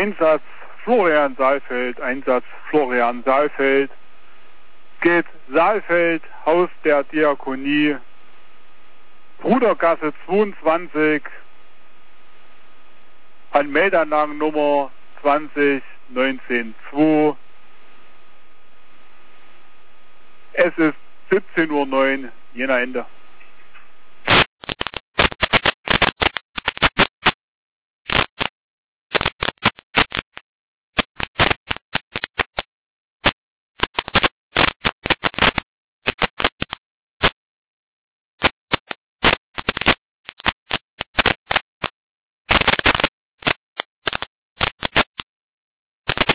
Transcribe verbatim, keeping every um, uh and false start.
Einsatz Florian Saalfeld, Einsatz Florian Saalfeld. Geht Saalfeld, Haus der Diakonie, Brudergasse zweiundzwanzig, an Meldanlagennummer zwanzig neunzehn zwei. Es ist siebzehn Uhr neun, Jena Ende.